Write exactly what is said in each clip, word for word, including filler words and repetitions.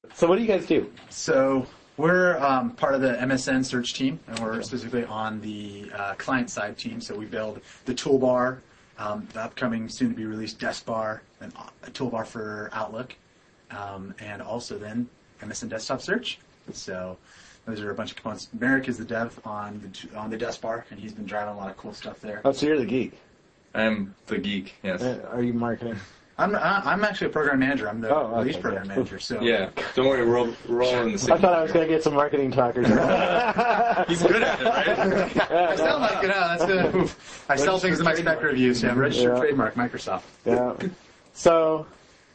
So what do you guys do? So we're um, part of the M S N search team, and we're specifically on the uh, client side team. So we build the toolbar, um, the upcoming soon-to-be-released desk bar, and a toolbar for Outlook, um, and also then M S N Desktop Search. So those are a bunch of components. Merrick is the dev on the on the desk bar, and he's been driving a lot of cool stuff there. Oh, so you're the geek. I am the geek, yes. Uh, are you marketing? I'm I'm actually a program manager. I'm the oh, release okay, program yeah. manager. So yeah, don't worry, we're all, we're all in the same. I thought I was going to get some marketing talkers. He's good at it, right? I sound like, you know, that's good. I sell things in my spec reviews. Yeah, registered Yeah. trademark, Microsoft. Yeah. So,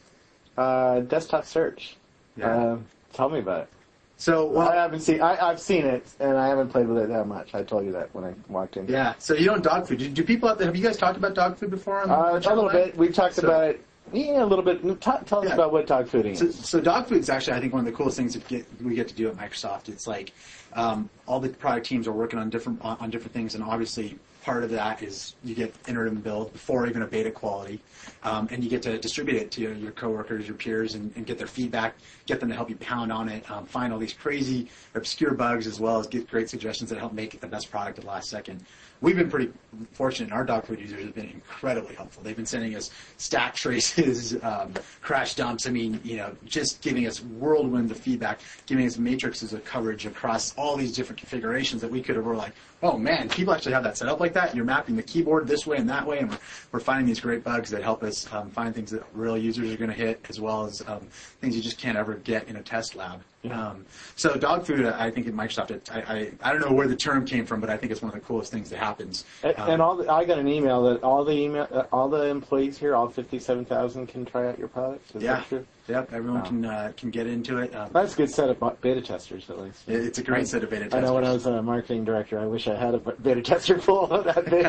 uh, desktop search. Yeah. Uh, tell me about it. So, well, I haven't seen. I, I've seen it, and I haven't played with it that much. I told you that when I walked in. yeah. So you don't dog food. Do, do people out there? Have you guys talked about dog food before? On the Uh, a channel little line? bit. We've talked So- about it. Yeah, a little bit. Tell, tell us Yeah. about what dog fooding So, is. so dog food is actually, I think, one of the coolest things that get, we get to do at Microsoft. It's like um, all the product teams are working on different on, on different things, and obviously part of that is you get interim build before even a beta quality, um, and you get to distribute it to your coworkers, your peers, and, and get their feedback, get them to help you pound on it, um, find all these crazy, obscure bugs, as well as get great suggestions that help make it the best product at the last second. We've been pretty fortunate. Our dog food users have been incredibly helpful. They've been sending us stack traces, um, crash dumps. I mean, you know, just giving us whirlwinds of feedback, giving us matrices of coverage across all these different configurations that we could have were like, oh man, people actually have that set up like that. You're mapping the keyboard this way and that way, and we're, we're finding these great bugs that help us um, find things that real users are going to hit, as well as um, things you just can't ever get in a test lab. Yeah. Um, so dog food, I think at Microsoft, it, I, I I don't know where the term came from, but I think it's one of the coolest things that happens. And, Um, and all the, I got an email that all the email, uh, all the employees here, all fifty-seven thousand, can try out your product. Is yeah, that true? yep, everyone Wow. can uh, can get into it. Um, That's a good set of beta testers, at least. it- it's a great set of beta I testers. know when I was a marketing director, I wish I had a beta tester pool that big.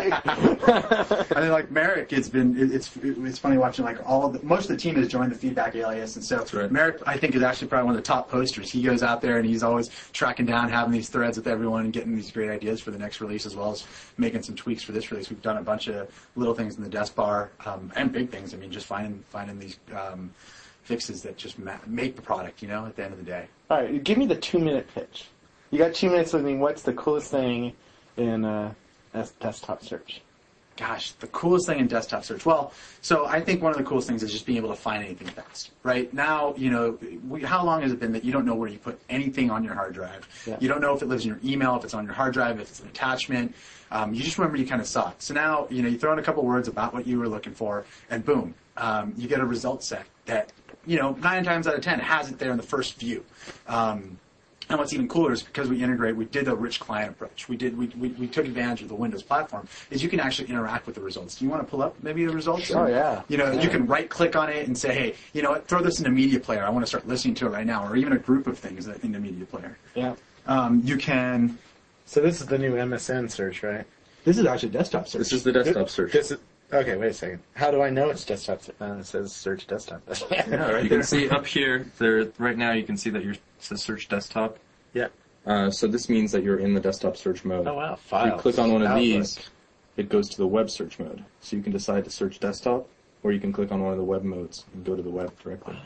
I think like Merrick, it's been it, it's it's funny watching like all of the, most of the team has joined the feedback alias, and so right. Merrick I think is actually probably one of the top posters. He goes out there and he's always tracking down, having these threads with everyone, and getting these great ideas for the next release, as well as making some tweaks for this release. We've done a bunch of little things in the desk bar um, and big things. I mean, just finding finding these um, fixes that just ma- make the product. You know, at the end of the day. All right, give me the two-minute pitch. You got two minutes with me. What's the coolest thing in uh, des- desktop search? Gosh, the coolest thing in desktop search. Well, so I think one of the coolest things is just being able to find anything fast. Right now, you know, we, how long has it been that you don't know where you put anything on your hard drive? Yeah. You don't know if it lives in your email, if it's on your hard drive, if it's an attachment. Um, you just remember you kind of saw it. So now, you know, you throw in a couple words about what you were looking for, and boom, um, you get a result set that, you know, nine times out of ten has it there in the first view. Um, And what's even cooler is because we integrate, we did a rich client approach. We did, we, we, we took advantage of the Windows platform. Is you can actually interact with the results. Do you want to pull up maybe the results? Oh, yeah. You know, Yeah. you can right click on it and say, hey, you know what, throw this in a media player. I want to start listening to it right now, or even a group of things in the media player. Yeah. Um, you can. So this is the new M S N search, right? This is actually desktop search. This is the desktop search. This is, okay, wait a second. How do I know it's desktop search? Uh, it says search desktop. Yeah, right You there. can see up here, there right now you can see that you're, it says search desktop. Yeah. Uh, so this means that you're in the desktop search mode. Oh, wow. If Files. you click on one of Outlook. these, it goes to the web search mode. So you can decide to search desktop, or you can click on one of the web modes and go to the web directly.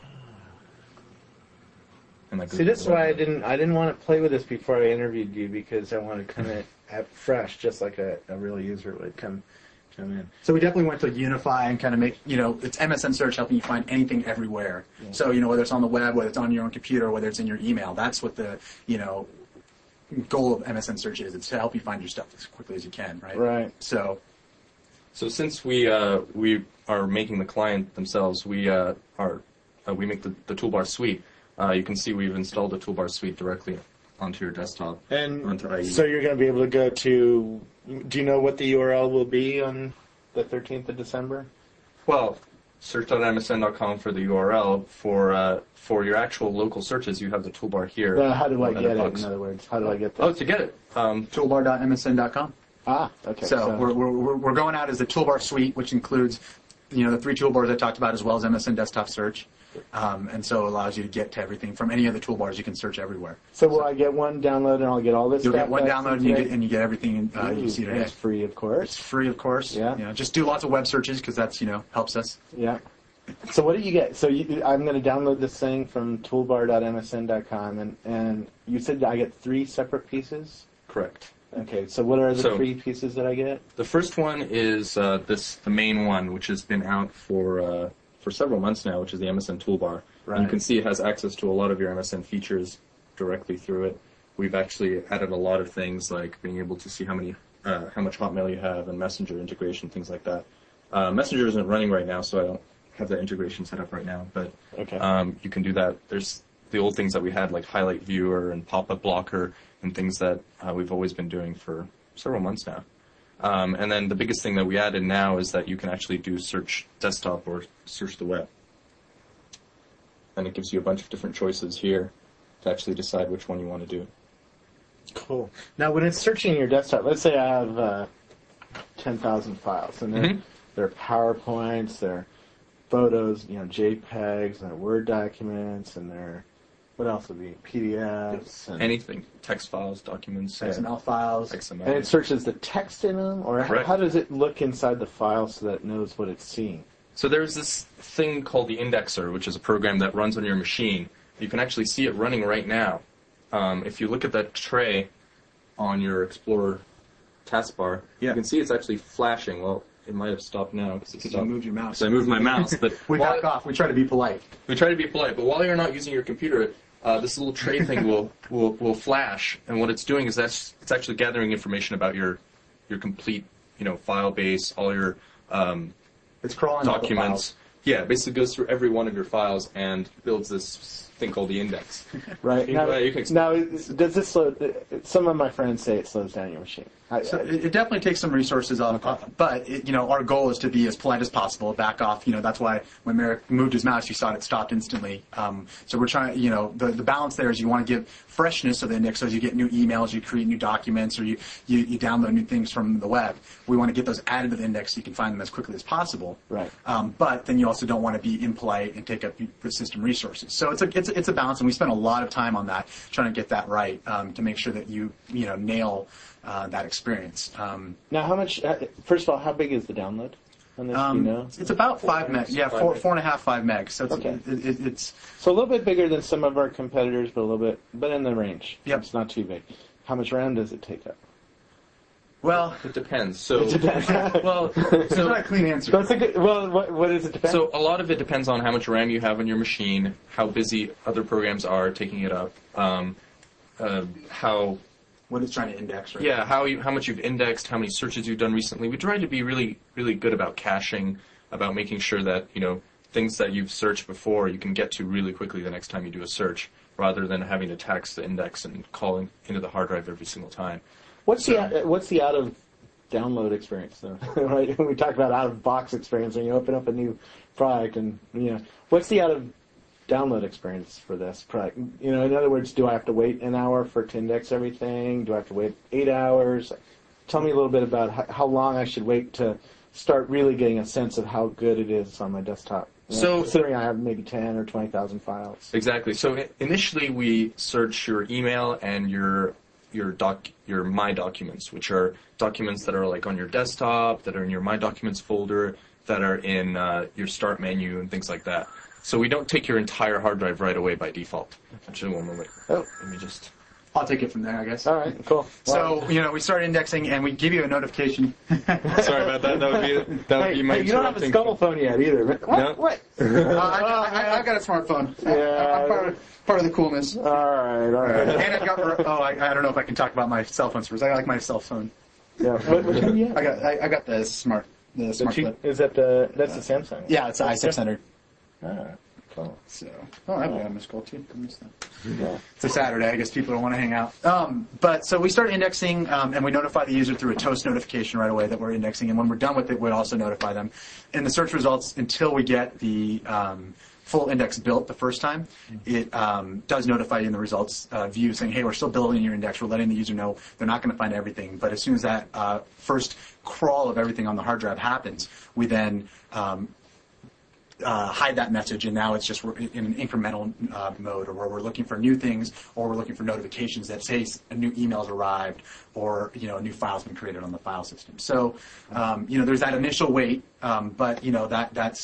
And that goes See, to this is the web why I mode. didn't. I didn't want to play with this before I interviewed you, because I wanted to come in at fresh, just like a, a real user would come come in. So we definitely went to unify and kind of make, you know, it's M S N search helping you find anything everywhere. Yeah. So, you know, whether it's on the web, whether it's on your own computer, whether it's in your email, that's what the, you know, goal of M S N search is. It's to help you find your stuff as quickly as you can, right? Right. So, So since we uh, we are making the client themselves, we uh, are uh, we make the, the toolbar suite. Uh, you can see we've installed the toolbar suite directly onto your desktop. And onto I E. so you're going to be able to go to. Do you know what the U R L will be on the thirteenth of December? Well, search dot M S N dot com for the U R L. For uh, for your actual local searches, you have the toolbar here. Uh, how do I on get it? Editbox. In other words, how do I get that? Oh, to get it. Um, toolbar dot M S N dot com. Ah, okay. So, we're, we're, we're going out as the toolbar suite, which includes, you know, the three toolbars I talked about, as well as M S N Desktop Search. Um, and so it allows you to get to everything from any of the toolbars. You can search everywhere. So will I get one download and I'll get all this You'll stuff get one back download and today? you get, and you get everything uh, you Ooh, see and today. it's free, of It's course. free, of course. Yeah. You know, just do lots of web searches because that's, you know, helps us. Yeah. So what do you get? So you, I'm going to download this thing from toolbar dot m s n dot com, and, and you said I get three separate pieces? Correct. Okay, so what are the So- three pieces that I get? The first one is uh, this, the main one, which has been out for uh, for several months now, which is the M S N Toolbar. Right. And you can see it has access to a lot of your M S N features directly through it. We've actually added a lot of things like being able to see how many, uh, how much Hotmail you have, and Messenger integration, things like that. Uh, Messenger isn't running right now, so I don't have that integration set up right now. But Okay. um, you can do that. There's the old things that we had, like Highlight Viewer and Pop-Up Blocker, and things that uh, we've always been doing for several months now. Um, and then the biggest thing that we added now is that you can actually do search desktop or search the web. And it gives you a bunch of different choices here to actually decide which one you want to do. Cool. Now, when it's searching your desktop, let's say I have uh, ten thousand files, and they're, Mhm. they're PowerPoints, they're photos, you know, JPEGs, and they're Word documents, and they're, what else would be, P D Fs? And, Anything, text files, documents, X M L files. X M L. and it searches the text in them, or how, Correct. how does it look inside the file so that it knows what it's seeing? So there's this thing called the Indexer, which is a program that runs on your machine. You can actually see it running right now. Um, if you look at that tray on your Explorer taskbar, Yeah. you can see it's actually flashing. Well, it might have stopped now because Because you moved your mouse. So I moved my mouse, but We while- back off. We try to be polite. we try to be polite. But while you're not using your computer, uh, this little tray thing will, will will flash, and what it's doing is that's it's actually gathering information about your your complete you know file base, all your um, It's crawling all the documents. Yeah, it basically goes through every one of your files and builds this thing called the index. Right. You- Now, uh, you can explain. now is- does this slow, some of my friends say it slows down your machine. I, So I- it, it definitely takes some resources off, uh, but it, you know our goal is to be as polite as possible. Back off. You know that's why when Merrick moved his mouse, you saw it stopped instantly. Um, so we're trying. You know the the balance there is you want to give freshness to the index. So as you get new emails, you create new documents, or you, you you download new things from the web. We want to get those added to the index so you can find them as quickly as possible. Right. Um, but then you also don't want to be impolite and take up the system resources. So it's a it's a, it's a balance, and we spend a lot of time on that, trying to get that right um, to make sure that you you know nail uh, that experience. Um, now, how much, uh, first of all, how big is the download on this? um, do you know? It's about five meg. Yeah, Five four meg. four and a half five meg. So it's Okay. it, it, it's So a little bit bigger than some of our competitors, but a little bit, but in the range. Yep. It's not too big. How much RAM does it take up? well. It depends. So It depends. well, It's so not a clean answer. That's a good, well, what, what does it depend? So a lot of it depends on how much RAM you have on your machine, how busy other programs are taking it up, um, uh, how What it's trying to index, right? yeah, how you, how much you've indexed, how many searches you've done recently. We try to be really really good about caching, about making sure that you know things that you've searched before you can get to really quickly the next time you do a search, rather than having to tax the index and calling into the hard drive every single time. what's so- the, what's the out of download experience though? Right? We talk about out of box experience when you open up a new product and, you know, what's the out of download experience for this product? You know, in other words, do I have to wait an hour for it to index everything? Do I have to wait eight hours? Tell me a little bit about how, how long I should wait to start really getting a sense of how good it is on my desktop. You know, So- considering I have maybe ten or twenty thousand files. Exactly. So i- initially we search your email and your your doc your My Documents, which are documents that are like on your desktop, that are in your My Documents folder, that are in uh, your Start menu and things like that. So we don't take your entire hard drive right away by default. Actually, one moment. Oh, Let me just. I'll take it from there, I guess. all right, cool. Well, So you know we start indexing and we give you a notification. Sorry about that. That would be that would hey, be my hey, you don't have a interrupting. scuttle phone yet either. What? No. What? Uh, I, I, I've got a smartphone. Yeah. I'm part of, part of the coolness. All right, all right. And I've got. Oh, I, I don't know if I can talk about my cell phone service. I like my cell phone. Yeah. What, what do you have? I got. I, I got the smart. The The smart two- flip. is that the that's the Samsung? Yeah, it's the i six hundred. Ah, cool. So. Oh, I have a missed call too. I missed that. Yeah. It's a Saturday. I guess people don't want to hang out. Um, but so we start indexing, um, and we notify the user through a toast notification right away that we're indexing. And when we're done with it, we also notify them. In the search results, until we get the um, full index built the first time, it um, does notify you in the results uh, view saying, hey, we're still building your index. We're letting the user know they're not going to find everything. But as soon as that uh, first crawl of everything on the hard drive happens, we then um, Uh, hide that message, and now it's just we're in an incremental uh, mode, or where we're looking for new things, or we're looking for notifications that say a new email's arrived, or you know a new file's been created on the file system. So um, you know there's that initial wait, um, but you know that that's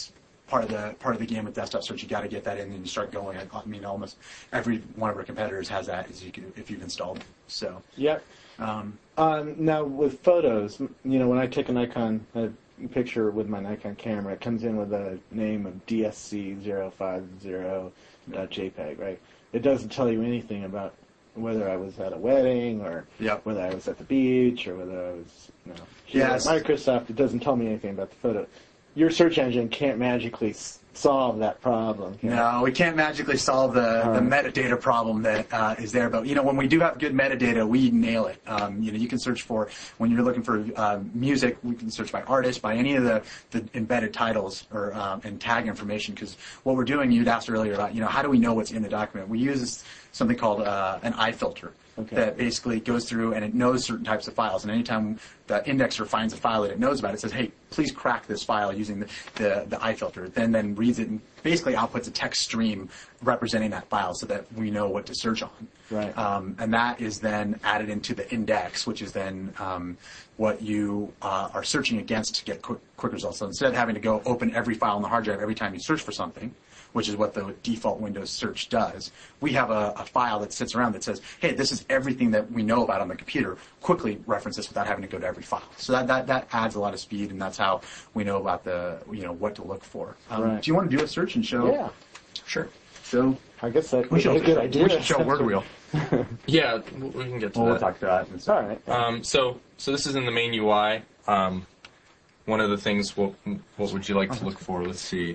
part of the part of the game with desktop search. You got to get that in and you start going. I mean, almost every one of our competitors has that as you can, if you've installed. So Yep. um, Um, now with photos, you know, when I take a Nikon a picture with my Nikon camera, it comes in with a name of D S C zero five zero JPEG, right? It doesn't tell you anything about whether I was at a wedding or Yep. whether I was at the beach or whether I was, you know, here Yes. at Microsoft. It doesn't tell me anything about the photo. Your search engine can't magically s- solve that problem. You know? No, we can't magically solve the, the metadata problem that uh, is there. But, you know, when we do have good metadata, we nail it. Um, you know, you can search for, when you're looking for uh, music, we can search by artist, by any of the, the embedded titles or um, and tag information. Because what we're doing, you'd asked earlier about, you know, how do we know what's in the document? We use something called uh, an iFilter. Okay. That basically goes through and it knows certain types of files. And anytime the indexer finds a file that it knows about, it says, hey, please crack this file using the, the, the iFilter. Then then reads it and basically outputs a text stream representing that file so that we know what to search on. Right. Um, and that is then added into the index, which is then um, what you uh, are searching against to get quick, quick results. So instead of having to go open every file on the hard drive every time you search for something, which is what the default Windows search does, we have a, a file that sits around that says, hey, this is everything that we know about on the computer. Quickly reference this without having to go to every file. So that, that, that adds a lot of speed, and that's how we know about the, you know, what to look for. Um, Right. Do you want to do a search and show? Yeah. Sure. Show. I guess that We would should, be a good idea. we should show Word Wheel. Yeah, w- we can get to Well, we'll that. talk about it. All right. Um, so, so this is in the main U I. Um, one of the things, what, what would you like to look for? Let's see.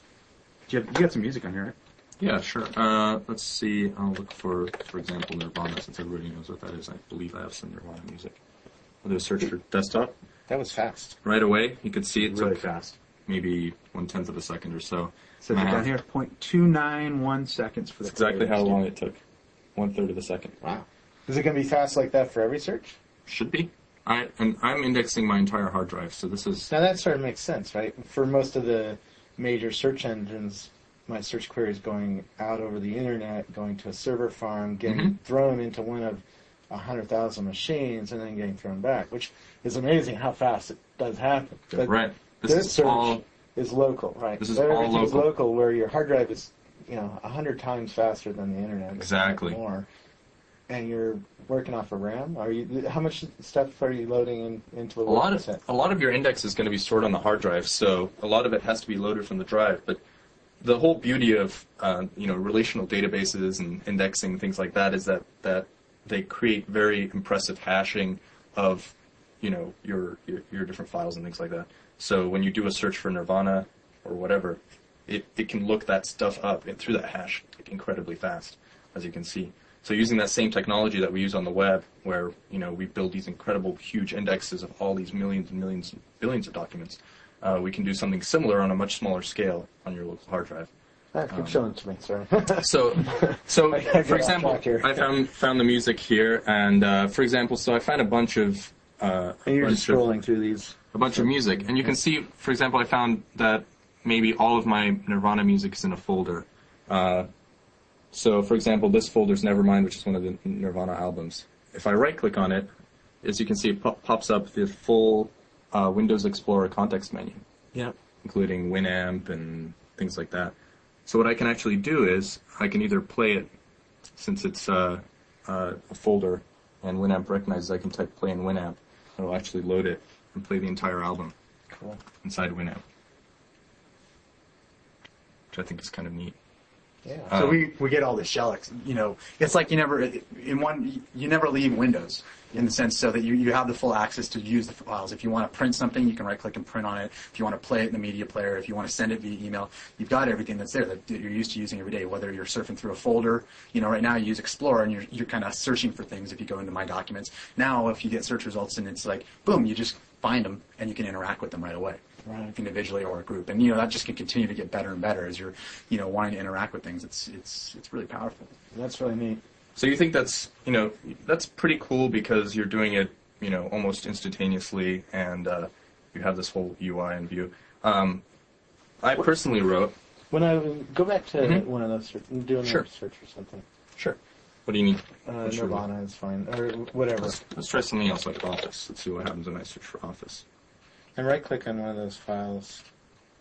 You have, you got some music on here, right? Yeah, sure. Uh, let's see. I'll look for, for example, Nirvana, since everybody knows what that is. I believe I have some Nirvana music. I'll do a search for desktop. That was fast. Right away, you could see it Really took fast. maybe one tenth of a second or so. So Uh, down here, zero point two nine one seconds for the. That's exactly how query. long it took. One third of a second. Wow. Is it going to be fast like that for every search? Should be. I and I'm indexing my entire hard drive, so this is Now that sort of makes sense, right? For most of the major search engines, my search query is going out over the internet, going to a server farm, getting Mhm. thrown into one of a hundred thousand machines, and then getting thrown back, which is amazing how fast it does happen. But right. This, this is search all is local, right? This is all Everything's local. local, where your hard drive is, you know, a hundred times faster than the internet. if not Exactly. More. And you're working off of RAM. Are you? How much stuff are you loading in, into a, a lot of set? a lot of your index is going to be stored on the hard drive, so a lot of it has to be loaded from the drive. But the whole beauty of uh, you know relational databases and indexing things like that is that that they create very impressive hashing of you know your, your your different files and things like that. So when you do a search for Nirvana or whatever, it, it can look that stuff up and through that hash like, incredibly fast, as you can see. So using that same technology that we use on the web, where you know we build these incredible, huge indexes of all these millions and millions and billions of documents, uh, we can do something similar on a much smaller scale on your local hard drive. Ah, keep showing it to me, sorry. So, so I gotta get for off example, track here. I found found the music here, and uh, for example, so I found a bunch of uh, And you're bunch just of- scrolling through these. a bunch of music, and you can see, for example, I found that maybe all of my Nirvana music is in a folder. Uh, so, for example, this folder is Nevermind, which is one of the Nirvana albums. If I right-click on it, as you can see, it pop- pops up the full uh, Windows Explorer context menu, Yeah. including Winamp and things like that. So what I can actually do is I can either play it, since it's uh, uh, a folder, and Winamp recognizes I can type play in Winamp. It'll actually load it and play the entire album Cool. inside Winamp, which I think is kind of neat. Yeah. So Um, we, we get all the shell, ex- you know, it's like you never, in one, you never leave Windows in the sense so that you, you have the full access to use the files. If you want to print something, you can right click and print on it. If you want to play it in the media player, if you want to send it via email, you've got everything that's there that you're used to using every day, whether you're surfing through a folder. You know, right now you use Explorer and you're, you're kind of searching for things if you go into My Documents. Now, if you get search results and it's like, boom, you just find them and you can interact with them right away. Right. Individually or a group, and you know that just can continue to get better and better as you're, you know, wanting to interact with things. It's it's it's really powerful. That's really neat. So you think that's, you know, that's pretty cool because you're doing it, you know, almost instantaneously, and uh, you have this whole U I and view. Um, I personally wrote. When I go back to Mhm. one of those, search, do another Sure. search or something. Sure. What do you need? Uh, What's your- Nirvana is fine, or whatever. Let's, let's try something else like Office. Let's see what happens when I search for Office. And right click on one of those files.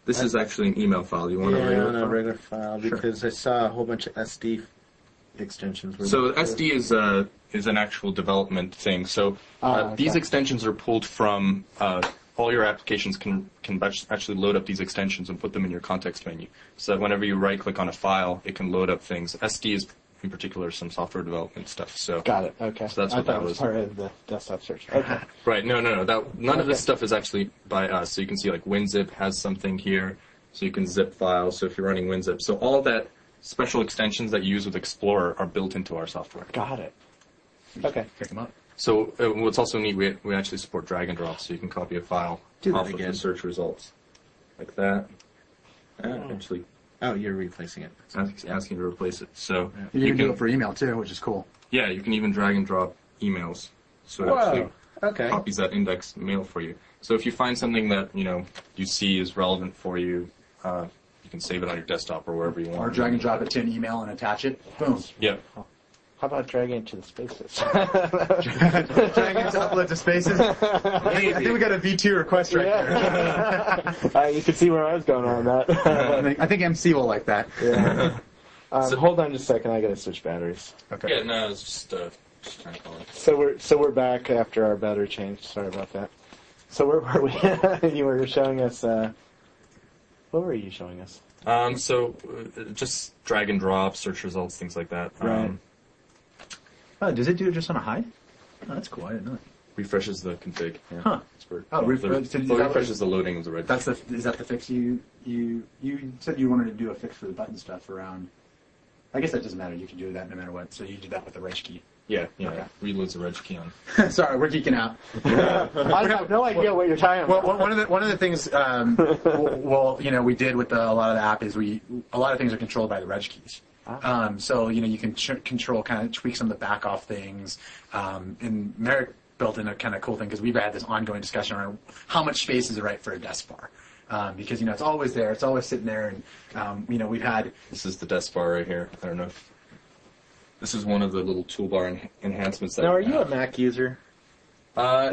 This is actually an email file. You want yeah, a regular on a file? regular file because I saw a whole bunch of S D extensions. So S D is uh, is an actual development thing. So uh, Ah, okay. these extensions are pulled from uh, all your applications can can actually load up these extensions and put them in your context menu. So that whenever you right click on a file, it can load up things. S D is in particular some software development stuff. So Got it. Okay. So that's I what thought that it was, was. part of the desktop search. Okay. Right. No, no, no. That none of this Okay. stuff is actually by us. So you can see like WinZip has something here, so you can zip files. So if you're running WinZip, so all that special extensions that you use with Explorer are built into our software. Got it. Okay. Pick them up. So uh, what's also neat, we we actually support drag and drop, so you can copy a file Do that off of again. the search results, like that. And actually Oh, you're replacing it. ask, asking to replace it. So You, you can do can it for email too, which is cool. yeah, you can even drag and drop emails. So it Whoa. actually Okay. copies that index mail for you. So if you find something that you know you see is relevant for you, uh, you can save it on your desktop or wherever you want. Or drag and drop it to an email and attach it. Boom. Yeah. How about dragging it to the spaces? Drag and drop it to spaces. I think, I think we got a V two request right there. Yeah. uh, you can see where I was going on I that. think, I think M C will like that. yeah. Um, So- hold on just a second. I gotta switch batteries. Okay. Yeah, no, it's just uh, just trying to call it. So we're so we're back after our battery change. Sorry about that. So where were we? You were showing us. Uh, what were you showing us? Um, so uh, just drag and drop, search results, things like that. Right. Um, Oh, does it do it just on a hide? Oh, that's cool. I didn't know that. refreshes the config. Yeah, Huh. That's weird. Oh, Well, ref- the- so is well, that what- refreshes the loading of the red. That's the is that the fix you you you said you wanted to do a fix for the button stuff around? I guess that doesn't matter. You can do that no matter what. So you did that with the reg key. Yeah, yeah. Okay. Reloads the reg key on. Sorry, we're geeking out. I have no idea what you're talking Well, about. one of the one of the things, um, w- well, you know, we did with the, a lot of the app is we a lot of things are controlled by the reg keys. Ah. Um, so you know, you can ch- control, kind of tweak some of the back off things. Um, and Merrick built in a kind of cool thing because we've had this ongoing discussion around how much space is right for a desk bar. Um, because you know it's always there, it's always sitting there, and um, you know we've had This is the desk bar right here. I don't know if this is one of the little toolbar en- enhancements that. Now, are we you a have. Mac user? Uh,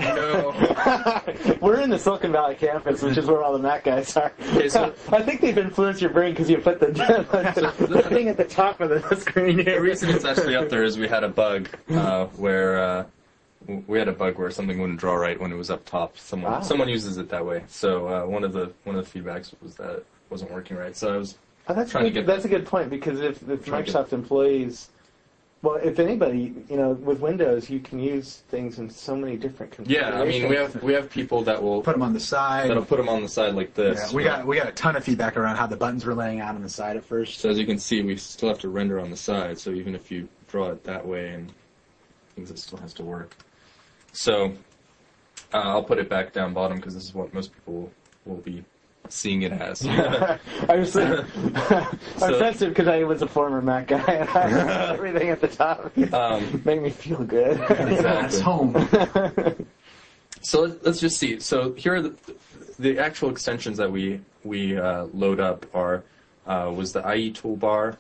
no. We're in the Silicon Valley campus, which is where all the Mac guys are. Okay, so- I think they've influenced your brain because you put the, the thing at the top of the screen here. The reason it's actually up there is we had a bug uh, where uh, w- we had a bug where something wouldn't draw right when it was up top. Someone Ah. someone uses it that way. So uh, one of the one of the feedbacks was that it wasn't working right. So I was Oh, that's trying to good. get That's a good point because if, if Trying to get- Microsoft employees, well, if anybody, you know, with Windows, you can use things in so many different yeah. I mean, we have we have people that will put them on the side. that'll put them on the side like this. Yeah, we got we got a ton of feedback around how the buttons were laying out on the side at first. So as you can see, we still have to render on the side. So even if you draw it that way and things, it still has to work. So uh, I'll put it back down bottom because this is what most people will be seeing it as. I was, I'm So- sensitive because I was a former Mac guy and I had everything at the top. Um, Made me feel good. That's home. So let's, let's just see. So here are the, the actual extensions that we we uh, load up are uh, was the I E toolbar,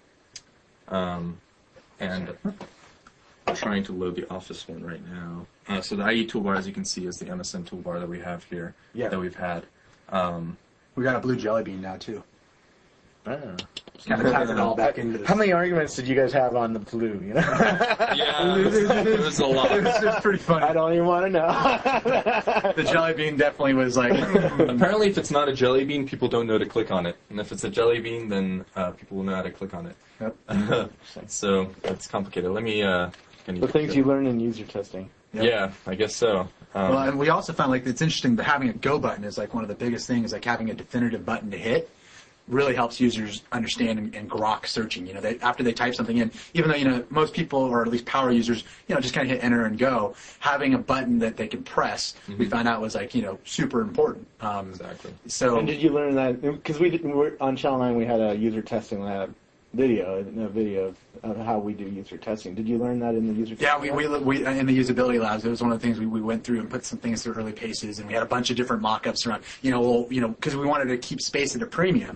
um, and I'm trying to load the Office one right now. Uh, so the I E toolbar, as you can see, is the M S N toolbar that we have here Yeah. that we've had. Um, We got a blue jelly bean now too. Oh. Kind of ties it all back into this. How many arguments did you guys have on the blue? You know, yeah, it was a lot. It's just pretty funny. I don't even want to know. The jelly bean definitely was like. Apparently, if it's not a jelly bean, people don't know to click on it, and if it's a jelly bean, then uh, people will know how to click on it. Yep. So it's complicated. Let me. Uh, can The things you learn in user testing. Yep. Yeah, I guess so. Um, Well, and we also found like it's interesting that having a go button is like one of the biggest things. Like having a definitive button to hit really helps users understand and, and grok searching. You know, they, after they type something in, even though you know most people or at least power users, you know, just kind of hit enter and go. Having a button that they can press, we found out was like you know super important. Um, Exactly. So And did you learn that? Because we, did- we were, on Channel nine we had a user testing lab video, a video of, of how we do user testing. Did you learn that in the user yeah, testing we, lab? we, we in the usability labs, it was one of the things we, we went through and put some things through early paces, and we had a bunch of different mock-ups around, you know, well, you know, because we wanted to keep space at a premium.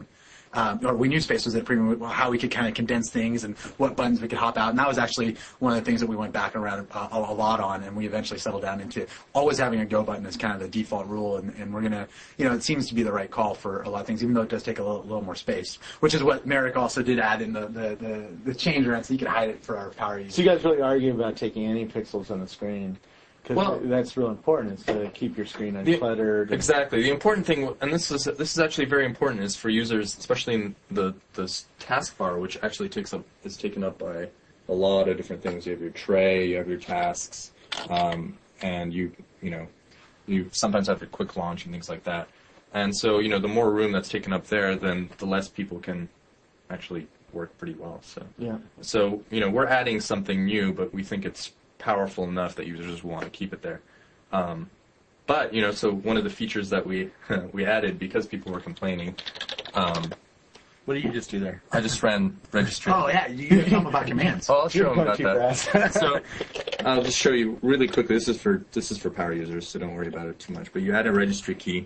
um, or we knew Space was at a premium, how we could kind of condense things and what buttons we could hop out. And that was actually one of the things that we went back around uh, a, a lot on, and we eventually settled down into always having a go button as kind of the default rule. And, and we're going to, you know, it seems to be the right call for a lot of things, even though it does take a little, little more space, which is what Merrick also did add in the, the, the, the change around so you could hide it for our power users. So you guys really argue about taking any pixels on the screen. Because Well- that's real important, is to keep your screen uncluttered. Exactly. The important thing, and this is this is actually very important, is for users, especially in the the taskbar, which actually takes up is taken up by a lot of different things. You have your tray, you have your tasks, um, and you you know you sometimes have a quick launch and things like that. And so you know the more room that's taken up there, then the less people can actually work pretty well. So Yeah. so you know we're adding something new, but we think it's powerful enough that users want to keep it there. Um, but, you know, so one of the features that we we added because people were complaining, um, what did you just do there? I just ran registry. Oh, yeah, you can tell them about commands. Oh, I'll show them You're about too that. fast. So I'll just show you really quickly. This is for this is for power users, so don't worry about it too much. But you add a registry key,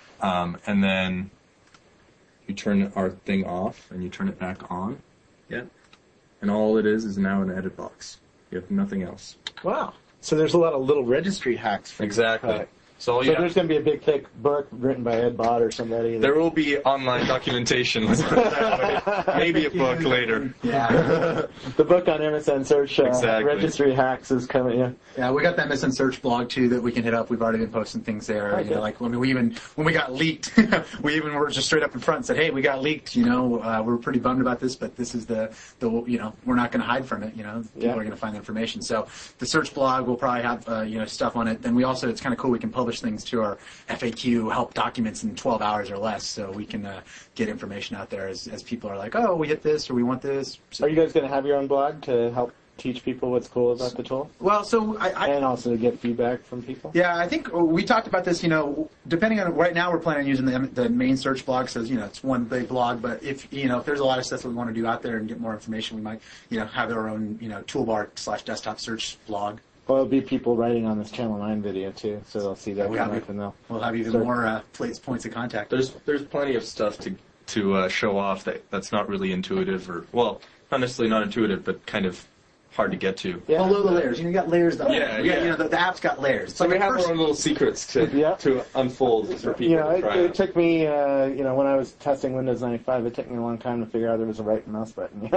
um, and then you turn our thing off, and you turn it back on. Yeah. And all it is is now an edit box. You have nothing else. Wow. So there's a lot of little registry hacks. For Exactly. Uh, So all so you there's going to be a big thick book written by Ed Bott or somebody. that- There will be online documentation. Let's put it that way. Maybe a book later. Yeah. the book on M S N Search uh, Exactly. registry hacks is coming. Yeah. Yeah, we got that M S N Search blog too that we can hit up. We've already been posting things there. Oh, you know, good. like when we even when we got leaked, we even were just straight up in front and said, "Hey, we got leaked. You know, uh, we're pretty bummed about this, but this is the the you know we're not going to hide from it. You know, people Yeah. are going to find the information." So the search blog will probably have uh, you know stuff on it. Then we also it's kind of cool. We can publish things to our F A Q help documents in twelve hours or less, so we can uh, get information out there as as people are like, "Oh, we hit this or we want this." So, Are you guys going to have your own blog to help teach people what's cool about the tool? well, so I, I And also to get feedback from people? Yeah, I think we talked about this, you know, depending on, right now we're planning on using the, the main search blog, so, you know, it's one big blog, but if, you know, if there's a lot of stuff that we want to do out there and get more information, we might, you know, have our own, you know, toolbar slash desktop search blog. Well, there'll be people writing on this Channel nine video, too, so they'll see that We come have- up and they'll... We'll have even Sure. more uh, place, points of contact. There's there's plenty of stuff to to uh, show off that that's not really intuitive or well, not necessarily not intuitive, but kind of hard to get to. Yeah. Below the layers, you know, you got layers. That Yeah, we got, yeah. You know, the, the app's got layers. It's So like we the have first- our own little secrets to Yeah. to unfold for people You know, to it, try it out. took me, uh, you know, when I was testing Windows ninety-five, it took me a long time to figure out there was a right mouse button.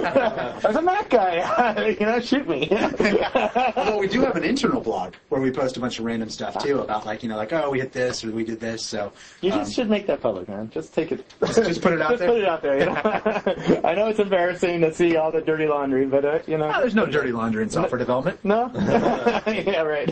I was a Mac guy, you know, shoot me. Although we do have an internal blog where we post a bunch of random stuff too about like, you know, like, oh, we hit this or we did this. So You um, just should make that public, man. Just take it. Just- just put it out just there? put it out there. You know? I know it's embarrassing to see all the dirty laundry, but uh, you know. oh, there's no dirty laundry in software development. No. Yeah, right.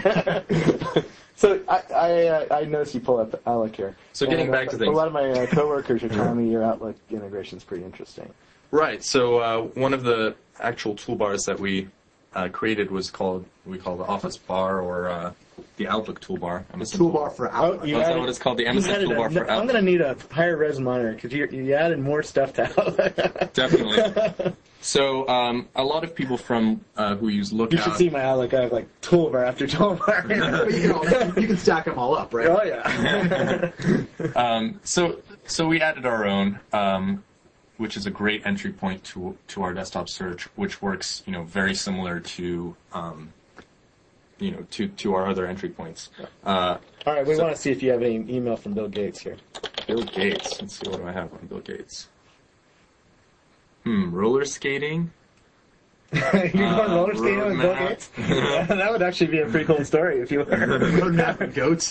So I I, uh, I noticed you pull up Outlook here. So getting And, back uh, to things. a lot of my uh, coworkers are telling me your Outlook integration is pretty interesting. Right. So uh, one of the actual toolbars that we uh, created was called we call the Office Bar or uh, the Outlook toolbar. I'm a Toolbar for Outlook. Oh, you Oh, is that added- what it's called? The you M S N added a- toolbar for I'm Outlook. going to need a higher res monitor because you, you added more stuff to Outlook. Definitely. So um, a lot of people from uh, who use Lookout. You should see my Outlook. I have like toolbar after toolbar. you, know, you can stack them all up, right? Oh yeah. Um, so, so we added our own, um, which is a great entry point to to our desktop search, which works, you know, very similar to, um, you know, to to our other entry points. Uh, All right, we So- want to see if you have any email from Bill Gates here. Bill Gates. Let's see what do I have on Bill Gates. Hmm, roller skating. You're going Uh, roller skating with Bill roadmap. Gates? That would actually be a pretty cool story if you were. Roadmap and goats.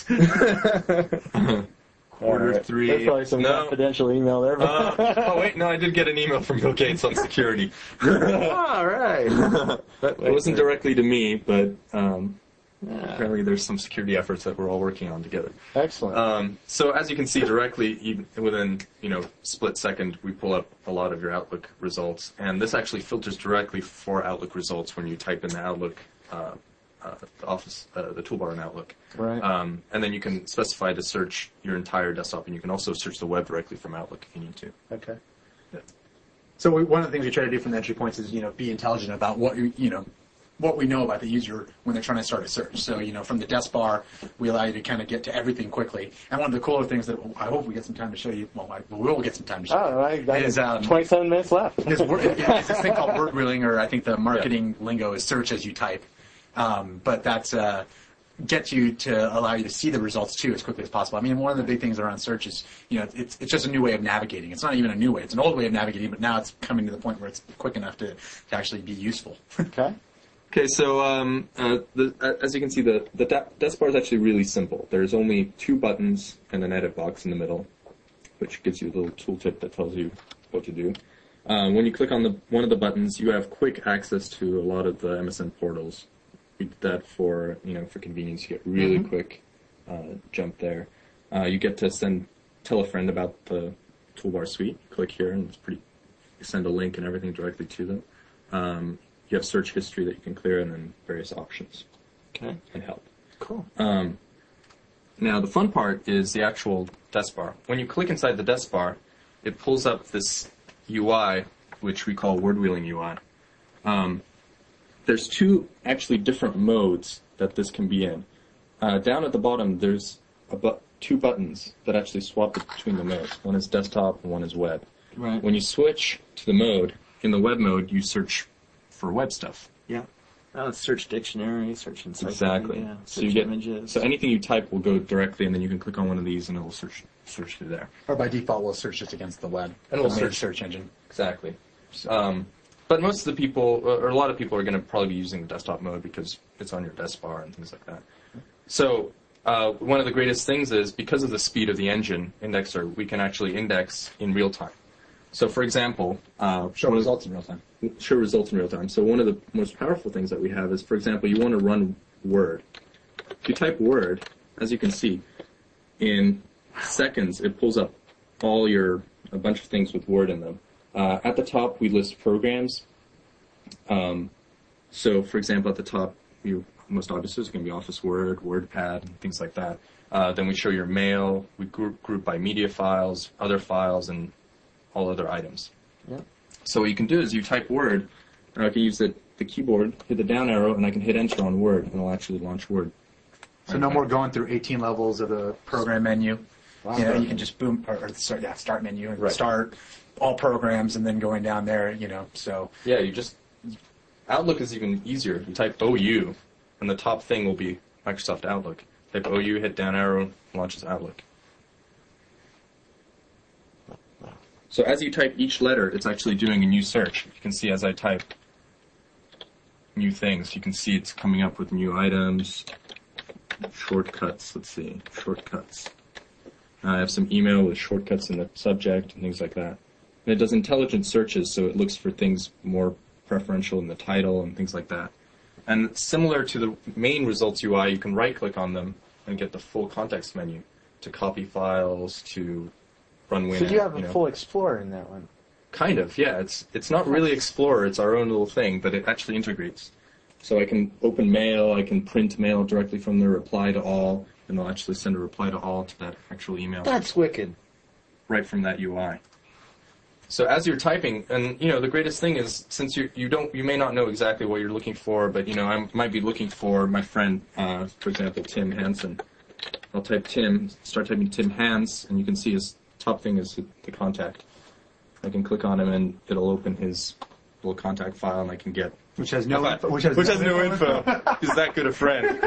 Quarter All right. three. There's probably some No. confidential email there. Uh, oh wait, no, I did get an email from Bill Gates on security. All right. It wasn't directly to me, but um, apparently there's some security efforts that we're all working on together. Excellent. Um, so as you can see directly, even within you know split second, we pull up a lot of your Outlook results, and this actually filters directly for Outlook results when you type in the Outlook, uh, uh, the Office, uh, the toolbar in Outlook. Right. Um, and then you can specify to search your entire desktop, and you can also search the web directly from Outlook if you need to. Okay. So we, one of the things we try to do from the entry points is, you know, be intelligent about what you, you know, what we know about the user when they're trying to start a search. So, you know, from the desk bar, we allow you to kind of get to everything quickly. And one of the cooler things that I hope we get some time to show you, well, I, we will get some time to show Oh, I, you, I, is um, twenty-seven minutes left. There's, word, yeah, there's this thing called word wheeling, or I think the marketing yeah. lingo is search as you type. Um, but that's uh, gets you to allow you to see the results too as quickly as possible. I mean, one of the big things around search is, you know, it's it's just a new way of navigating. It's not even a new way; it's an old way of navigating. But now it's coming to the point where it's quick enough to, to actually be useful. Okay. Okay, so um, uh, the, uh, as you can see, the the de- desk bar is actually really simple. There's only two buttons and an edit box in the middle, which gives you a little tooltip that tells you what to do. Um, when you click on the one of the buttons, you have quick access to a lot of the M S N portals. We did that for, you know, for convenience. You get really mm-hmm. quick uh, jump there. Uh, you get to send tell a friend about the toolbar suite. You click here, and it's pretty. You send a link and everything directly to them. Um, you have search history that you can clear, and then various options. Okay. And help. Cool. Um, now the fun part is the actual desk bar. When you click inside the desk bar, it pulls up this U I, which we call word wheeling U I. Um, There's two actually different modes that this can be in. Uh, down at the bottom, there's a bu- two buttons that actually swap between the modes. One is desktop and one is web. Right. When you switch to the mode, in the web mode, you search for web stuff. Yeah. Oh, it's search dictionary, search encyclopedia, exactly. Yeah, so search you get images. So anything you type will go directly, and then you can click on one of these, and it will search search through there. Or by default, we'll search just against the web. And we'll the search search engine. Exactly. Um, But most of the people, or a lot of people, are going to probably be using the desktop mode because it's on your desk bar and things like that. So uh, one of the greatest things is, because of the speed of the engine indexer, we can actually index in real time. So, for example, uh, show results in real time. Show results in real time. So one of the most powerful things that we have is, for example, you want to run Word. If you type Word, as you can see, in seconds it pulls up all your a bunch of things with Word in them. Uh, at the top, we list programs. Um, so, for example, at the top, you, most obviously is going to be Office Word, WordPad, and things like that. Uh, then we show your mail. We group, group by media files, other files, and all other items. Yeah. So what you can do is you type Word, and I can use the, the keyboard, hit the down arrow, and I can hit Enter on Word, and it'll actually launch Word. So right no now. more going through eighteen levels of the program menu. Wow. You know, you can just boom, or, or start, yeah, start menu and Right. start all programs, and then going down there, you know, so. Yeah, you just, Outlook is even easier. You type O U, and the top thing will be Microsoft Outlook. Type O U, hit down arrow, launches Outlook. So as you type each letter, it's actually doing a new search. You can see as I type new things, you can see it's coming up with new items, shortcuts, let's see, shortcuts. I have some email with shortcuts in the subject and things like that. And it does intelligent searches, so it looks for things more preferential in the title and things like that. And similar to the main results U I, you can right-click on them and get the full context menu to copy files, to run Winamp. So you have a you know. full Explorer in that one. Kind of, yeah. It's it's not really Explorer, it's our own little thing, but it actually integrates. So I can open mail, I can print mail directly from the reply to all, and they'll actually send a reply to all to that actual email. That's wicked. Right from that U I. So as you're typing, and you know, the greatest thing is, since you you don't you may not know exactly what you're looking for, but you know, I might be looking for my friend, uh, for example, Tim Hansen. I'll type Tim, start typing Tim Hans, and you can see his top thing is the contact. I can click on him, and it'll open his little contact file, and I can get Which has no I, info. Which has, which no, has no info. He's that good a friend.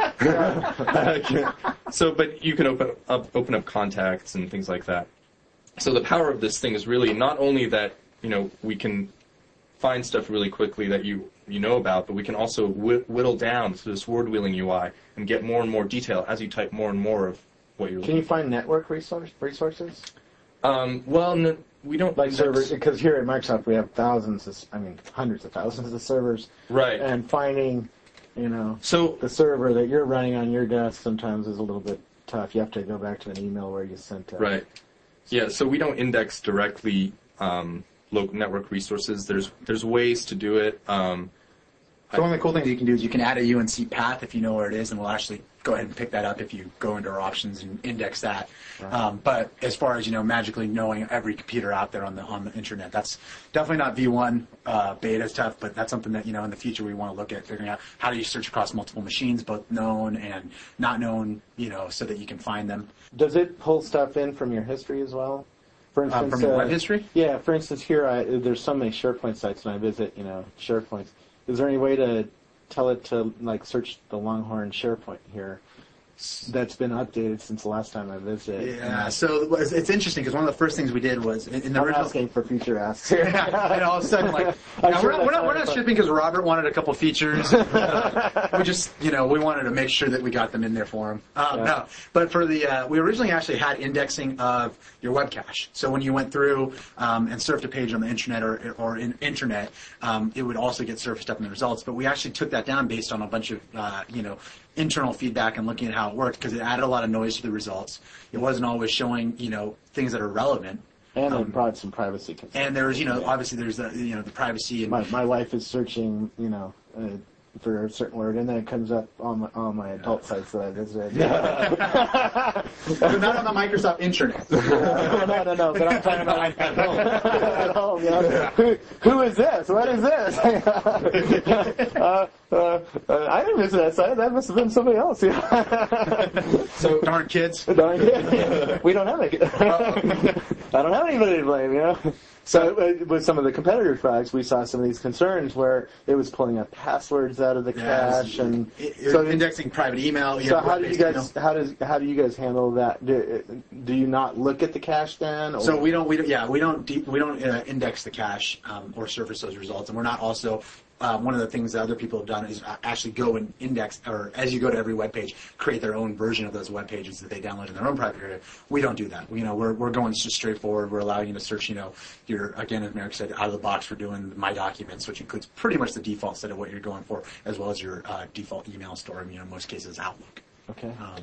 So, but you can open up open up contacts and things like that. So the power of this thing is really not only that, you know, we can find stuff really quickly that you you know about, but we can also whi- whittle down to this word wheeling U I and get more and more detail as you type more and more of what you're looking Can you find network resource resources? Um, well, no, we don't Like index- servers, because here at Microsoft we have thousands, of, I mean hundreds of thousands of servers. Right. And finding, you know, So the server that you're running on your desk sometimes is a little bit tough. You have to go back to an email where you sent it. right. Yeah, so we don't index directly um, local network resources. There's there's ways to do it. Um, So one of the cool things you can do is you can add a U N C path if you know where it is, and we'll actually go ahead and pick that up if you go into our options and index that. Right. Um, but as far as, you know, magically knowing every computer out there on the on the internet, that's definitely not V one uh, beta stuff, but that's something that, you know, in the future we want to look at figuring out how do you search across multiple machines, both known and not known, you know, so that you can find them. Does it pull stuff in from your history as well? For instance, um, from your uh, web history? Yeah, for instance, here I, there's so many SharePoint sites, and I visit, you know, SharePoints. Is there any way to tell it to, like, search the Longhorn SharePoint here that's been updated since the last time I visited? Yeah, so it's interesting because one of the first things we did was in the I'm original... asking for future asks. Yeah, and all of a sudden, like, now, sure we're not, we're not, we're right, not but... shipping because Robert wanted a couple features. Uh, we just, you know, we wanted to make sure that we got them in there for him. Um, yeah. No, but for the, uh, we originally actually had indexing of your web cache. So when you went through um, and surfed a page on the internet or, or in internet, um, it would also get surfaced up in the results. But we actually took that down based on a bunch of, uh, you know, internal feedback and looking at how it worked because it added a lot of noise to the results. It wasn't always showing, you know, things that are relevant. And um, it brought some privacy concerns. And there's, you know, obviously there's the, you know, the privacy. And my my wife is searching, you know, uh, for a certain word, and then it comes up on my on my adult sites that I visited. But not on the Microsoft intranet. no, no, no, no. But I'm talking about at home. At home, you know. Who, who is this? What is this? uh, uh, uh, I didn't visit that site. That must have been somebody else. So darn kids. Darn kids. We don't have any. I don't have anybody to blame, you know. So uh, with some of the competitor flags, we saw some of these concerns where it was pulling up passwords out of the yeah, cache and it, it, so indexing private email. So how do you guys email. how does how do you guys handle that? Do, do you not look at the cache then? Or? So we don't we don't yeah we don't deep, we don't uh, index the cache um, or surface those results, and we're not also. Uh, one of the things that other people have done is actually go and index, or as you go to every web page, create their own version of those web pages that they download in their own private area. We don't do that. You know, we're we're going just straightforward. We're allowing you to search. You know, your again, as Merrick said, out of the box. We're doing My Documents, which includes pretty much the default set of what you're going for, as well as your uh, default email store. You know, in most cases, Outlook. Okay. Um,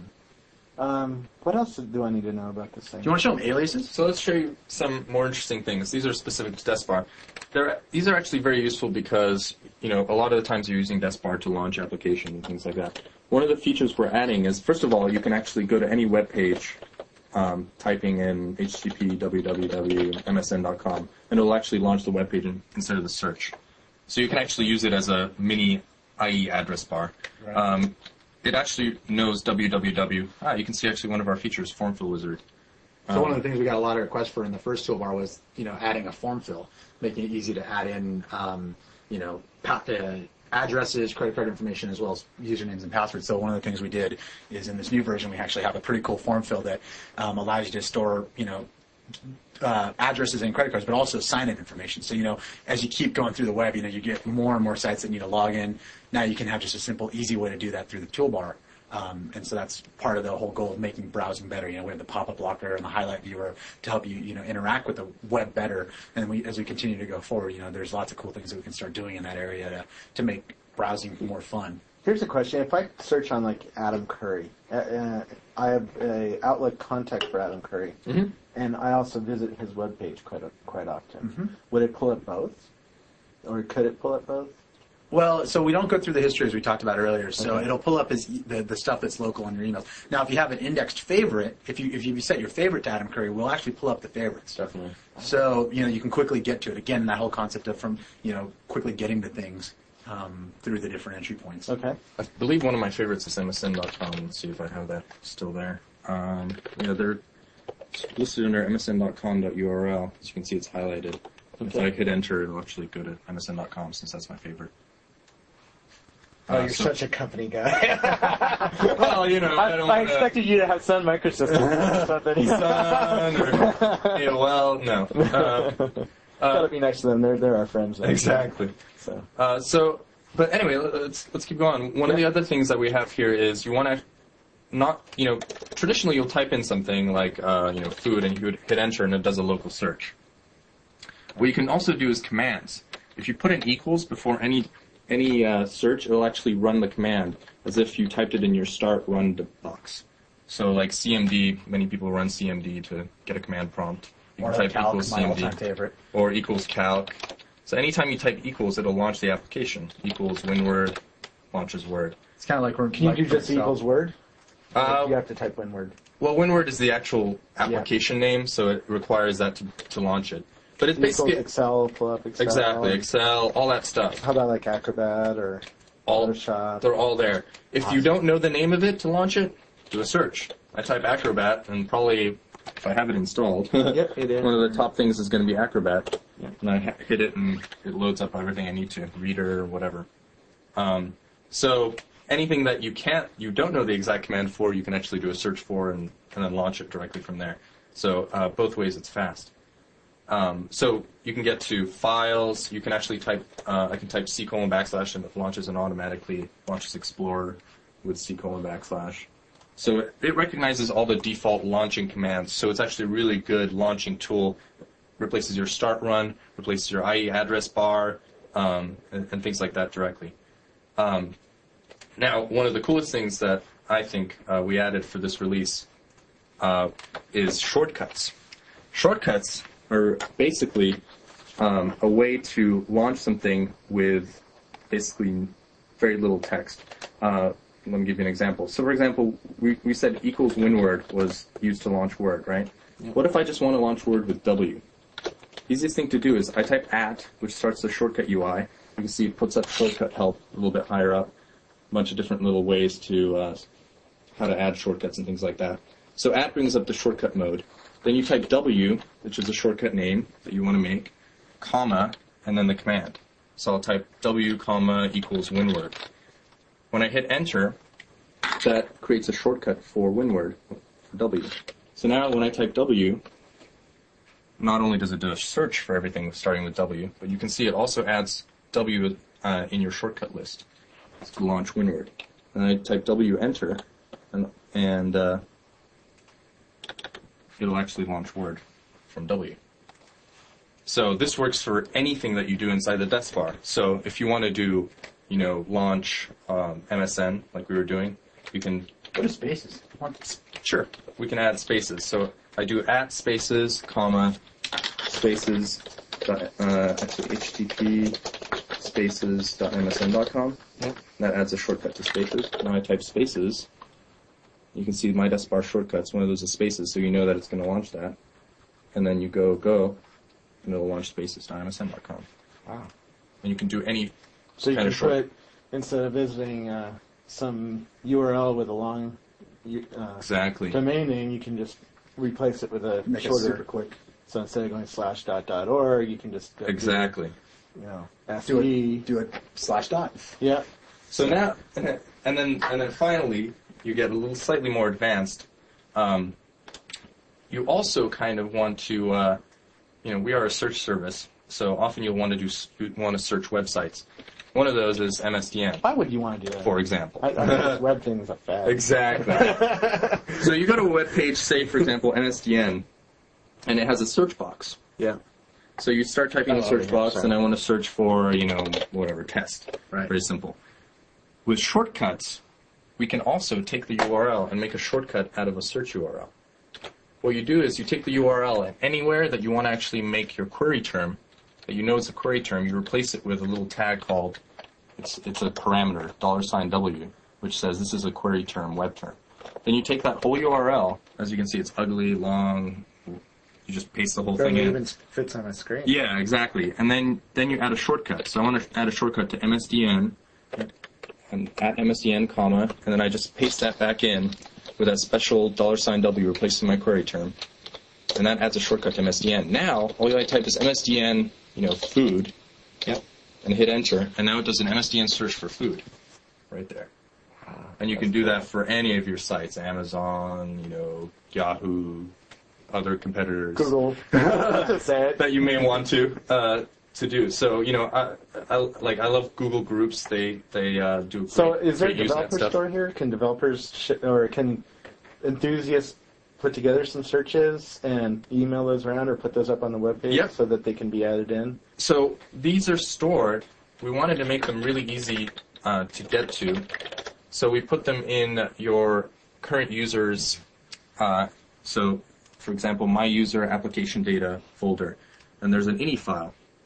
Um, what else do I need to know about this thing? Do you want to show them aliases? So let's show you some more interesting things. These are specific to Deskbar. They're, these are actually very useful because, you know, a lot of the times you're using Deskbar to launch applications and things like that. One of the features we're adding is, first of all, you can actually go to any web page, um, typing in H T T P w w w dot m s n dot com, and it'll actually launch the web page in, instead of the search. So you can actually use it as a mini I E address bar. Right. Um, It actually knows W W W. Ah, you can see actually one of our features, Form Fill Wizard. So um, one of the things we got a lot of requests for in the first toolbar was, you know, adding a form fill, making it easy to add in, um, you know, pa- uh, addresses, credit card information, as well as usernames and passwords. So one of the things we did is in this new version, we actually have a pretty cool form fill that um, allows you to store, you know, Uh, addresses and credit cards, but also sign-in information. So, you know, as you keep going through the web, you know, you get more and more sites that need to log in. Now you can have just a simple, easy way to do that through the toolbar. Um, and so that's part of the whole goal of making browsing better. You know, we have the pop-up blocker and the highlight viewer to help you, you know, interact with the web better. And we, as we continue to go forward, you know, there's lots of cool things that we can start doing in that area to, to make browsing more fun. Here's a question. If I search on, like, Adam Curry, uh, uh, I have a Outlook contact for Adam Curry, mm-hmm. and I also visit his webpage quite a, quite often. Mm-hmm. Would it pull up both? Or could it pull up both? Well, so we don't go through the history as we talked about earlier. So okay. It'll pull up as the, the stuff that's local on your emails. Now, if you have an indexed favorite, if you if you set your favorite to Adam Curry, we'll actually pull up the favorites. Definitely. So, you know, you can quickly get to it. Again, that whole concept of from, you know, quickly getting to things um, through the different entry points. Okay. I believe one of my favorites is M S N dot com. Let's see if I have that still there. Um, yeah, they're listed under M S N dot com dot U R L. As you can see, it's highlighted. Okay. If I hit enter, it'll actually go to M S N dot com since that's my favorite. Oh, Uh, you're so, such a company guy. well, you know, I, I, don't I wanna, expected you to have Sun Microsystems or something. Sun or A O L, no. Uh, uh, Gotta be nice to them. They're they're our friends. Though. Exactly. So, uh, so, but anyway, let's let's keep going. One yeah. of the other things that we have here is you want to not, you know, traditionally you'll type in something like uh, you know food and you would hit enter and it does a local search. What you can also do is commands. If you put in equals before any any uh, search, it'll actually run the command as if you typed it in your start run box. So like C M D, many people run C M D to get a command prompt. You or can type calc, equals my C M D, all-time favorite. or equals calc. So anytime you type equals, it'll launch the application. Equals WinWord launches Word. It's kind of like we're. Can you like do just Excel. equals word? Uh, You have to type WinWord. well, WinWord is the actual application name, so it requires that to, to launch it. But it's Equals basically Excel, pull up Excel. exactly Excel, all that stuff. How about like Acrobat or All Photoshop? they're all there. If you don't know the name of it to launch it, do a search. I type Acrobat, and probably if I have it installed, Yep, it is. one of the top things is going to be Acrobat. Yeah. And I ha- hit it, and it loads up everything I need to, Reader or whatever. Um, so anything that you can't, you don't know the exact command for, you can actually do a search for, and, and then launch it directly from there. So uh, both ways, it's fast. Um, so you can get to files. You can actually type. Uh, I can type C colon backslash, and it launches and automatically launches Explorer with C colon backslash. So it, it recognizes all the default launching commands. So it's actually a really good launching tool. Replaces your start run, replaces your I E address bar, um, and, and things like that directly. Um, now, one of the coolest things that I think uh, we added for this release uh, is shortcuts. Shortcuts are basically um, a way to launch something with basically very little text. Uh, let me give you an example. So, for example, we, we said equals WinWord was used to launch Word, right? Yep. What if I just want to launch Word with W? Easiest thing to do is I type at, which starts the shortcut U I. You can see it puts up shortcut help a little bit higher up. A bunch of different little ways to uh, how to add shortcuts and things like that. So at brings up the shortcut mode. Then you type W, which is a shortcut name that you want to make, comma, and then the command. So I'll type W, comma, equals WinWord. When I hit enter, that creates a shortcut for WinWord, for W. So now when I type W, not only does it do a search for everything starting with W, but you can see it also adds W uh, in your shortcut list to launch WinWord. And I type W, enter, and, and uh, it'll actually launch Word from W. So this works for anything that you do inside the desk bar. So if you want to do, you know, launch um, M S N like we were doing, we can. What are spaces? Sure, we can add spaces. So I do at spaces, comma, spaces, dot, uh, actually H T T P spaces dot M S N dot com. Yep. That adds a shortcut to spaces. Now I type spaces. You can see my desk bar shortcuts. One of those is spaces, so you know that it's going to launch that. And then you go, go, and it'll launch spaces dot M S N dot com. Wow. And you can do any So you kind can of short. put, instead of visiting uh, some U R L with a long uh, Exactly. domain name, you can just replace it with a Make it shorter. super quick. So instead of going slash dot dot org, you can just go Exactly. Do, you know, S Do E. it. Do it. Slash dot. Yeah. So now, and then and then finally, you get a little slightly more advanced. Um, you also kind of want to, uh, you know, we are a search service, so often you'll want to do you want to search websites. One of those is M S D N, Why would you want to do that? for example. I, I think this web thing is a fad. Exactly. So you go to a web page, say for example M S D N, and it has a search box. Yeah. So you start typing in the Oh, search yeah, box, sorry. and I want to search for, you know, whatever, test. Right. Very simple. With shortcuts, we can also take the U R L and make a shortcut out of a search U R L. What you do is you take the U R L, and anywhere that you want to actually make your query term, that you know is a query term, you replace it with a little tag called, it's, it's a parameter, dollar sign W, which says this is a query term, web term. Then you take that whole U R L, as you can see it's ugly, long, you just paste the whole thing Barely in. even fits on a screen. Yeah, exactly. And then, then you add a shortcut. So I want to add a shortcut to M S D N, and at M S D N, comma, and then I just paste that back in with that special dollar sign W replacing my query term. And that adds a shortcut to M S D N. Now, all I type is M S D N, you know, food, Yep. and hit enter, and now it does an M S D N search for food, right there. And you can do that for any of your sites, Amazon, you know, Yahoo, other competitors. Google. Say it. That you may want to uh, to do. So you know, I, I like I love Google Groups. They they uh, do. So great, is there a great Usenet developer stuff. store here? Can developers sh- or can enthusiasts put together some searches and email those around or put those up on the webpage Yep. so that they can be added in? So these are stored. We wanted to make them really easy uh, to get to. So we put them in your current users. Uh, so, for example, my user application data folder, and there's an ini file.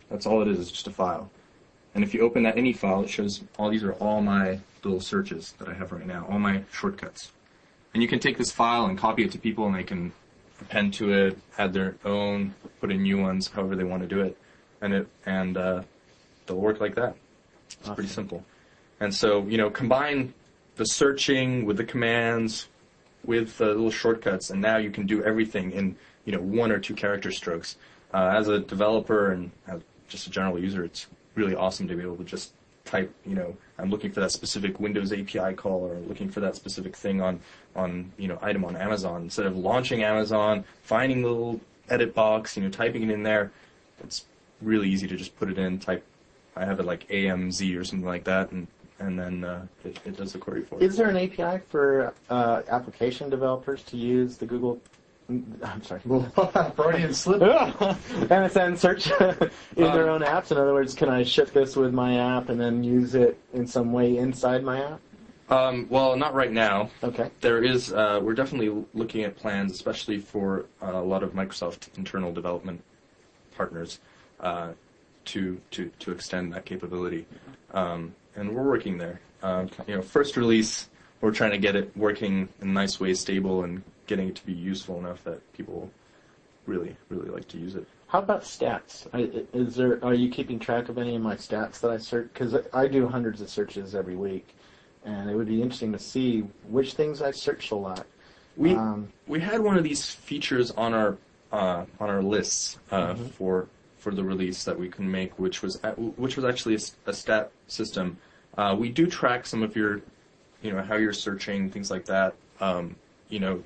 That's all it is. It's just a file. And if you open that any file, it shows all these are all my little searches that I have right now, all my shortcuts. And you can take this file and copy it to people, and they can append to it, add their own, put in new ones, however they want to do it, and it and uh, they'll work like that. It's awesome. Pretty simple. And so, you know, combine the searching with the commands, with the little shortcuts, and now you can do everything in, you know, one or two character strokes. Uh, as a developer and as just a general user, it's really awesome to be able to just type, you know, I'm looking for that specific Windows A P I call, or looking for that specific thing on, on, you know, item on Amazon. Instead of launching Amazon, finding the little edit box, you know, typing it in there, it's really easy to just put it in, type, I have it like A M Z or something like that, and and then uh, it, it does the query for you. Is there an A P I for uh, application developers to use the Google, I'm sorry, Freudian slip. M S N search in um, their own apps? In other words, can I ship this with my app and then use it in some way inside my app? Um, well, not right now. Okay. There is, uh, we're definitely looking at plans, especially for uh, a lot of Microsoft internal development partners, uh, to, to, to extend that capability. Um, and we're working there. Um, you know, first release, we're trying to get it working in a nice way, stable, and getting it to be useful enough that people really, really like to use it. How about stats? I- Is there? Are you keeping track of any of my stats that I search? Because I do hundreds of searches every week, and it would be interesting to see which things I searched a lot. We Um, we had one of these features on our uh, on our lists uh, Mhm. for for the release that we can make, which was a- which was actually a, s- a stat system. Uh, we do track some of your, you know, how you're searching, things like that. Um, you know,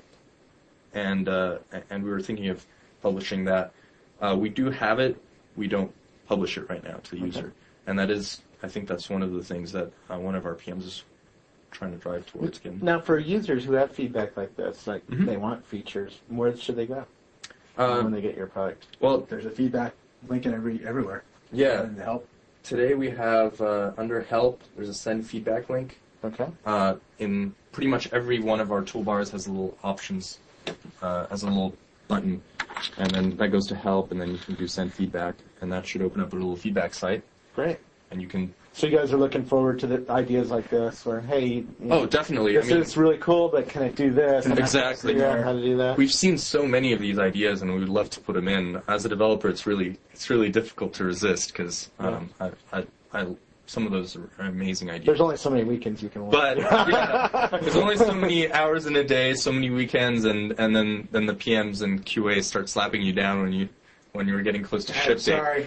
and uh, and we were thinking of publishing that. Uh, we do have it. We don't publish it right now to the Okay. user, and that is, I think that's one of the things that uh, one of our P Ms is trying to drive towards. Getting. Now, for users who have feedback like this, like Mhm. they want features, where should they go Uh, when they get your product? well, There's a feedback link in every everywhere. yeah. And the help. Today we have, uh, under Help, there's a Send Feedback link. Okay. Uh, in pretty much every one of our toolbars has a little options, uh, has a little button, and then that goes to Help, and then you can do Send Feedback, and that should open up a little feedback site, Great. and you can... So you guys are looking forward to the ideas like this, where hey, you know, Oh, definitely. this I mean, is really cool, but can it do this? And Exactly. Figure out how to do that. we've seen so many of these ideas, and we would love to put them in. As a developer, it's really it's really difficult to resist, because um, I, I, I, some of those are amazing ideas. There's only so many weekends you can work. But yeah, there's only so many hours in a day, so many weekends, and, and then, then the P Ms and Q A start slapping you down when you when you were getting close to ship date. Sorry.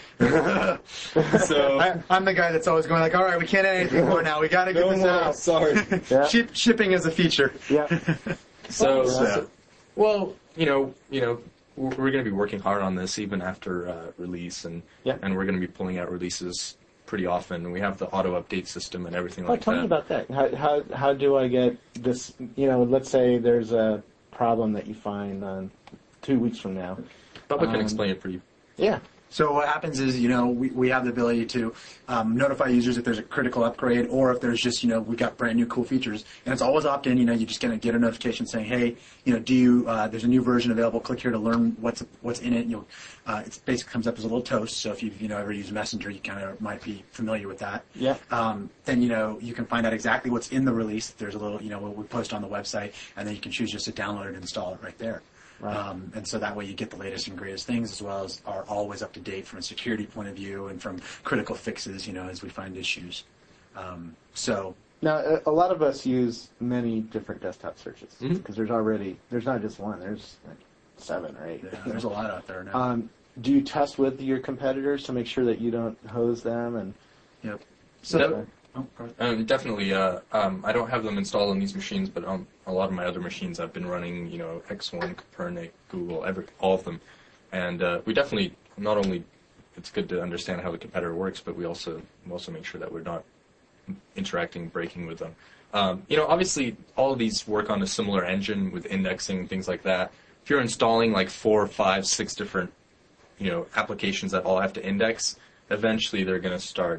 So I, I'm the guy that's always going like, all right, we can't add anything more now. We got to get this out. Sorry. Yeah. Ship, shipping is a feature. Yeah. So, So- well, you know, you know, we're, we're going to be working hard on this even after uh, release, and Yeah. and we're going to be pulling out releases pretty often. We have the auto update system and everything Oh, like tell that. me about that. How, how how do I get this? You know, let's say there's a problem that you find on two weeks from now. Bubba can um, explain it for you. Yeah. So what happens is, you know, we, we have the ability to um, notify users if there's a critical upgrade or if there's just, you know, we got brand new cool features. And it's always opt-in. You know, you just gonna get a notification saying, hey, you know, do you, uh, there's a new version available. Click here to learn what's what's in it. You'll, uh, it basically comes up as a little toast. So if you've, you know, ever used Messenger, you kind of might be familiar with that. Yeah. Um, then, you know, you can find out exactly what's in the release. There's a little, you know, what we post on the website, and then you can choose just to download it and install it right there. Right. Um, and so that way you get the latest and greatest things, as well as are always up to date from a security point of view and from critical fixes, you know, as we find issues. Um, so Now, a, a lot of us use many different desktop searches because Mhm. there's already there's not just one. There's like seven or eight. yeah, there's a lot out there now. Um, do you test with your competitors to make sure that you don't hose them? And yep. So Yep. that, oh, go ahead. Um, definitely. Uh, um, I don't have them installed on these machines, but on a lot of my other machines, I've been running, you know, X one, Copernic, Google, every, all of them. And uh, we definitely, not only, it's good to understand how the competitor works, but we also we also make sure that we're not interacting, breaking with them. Um, you know, obviously, all of these work on a similar engine with indexing, things like that. If you're installing like four, five, six different, you know, applications that all have to index, eventually they're going to start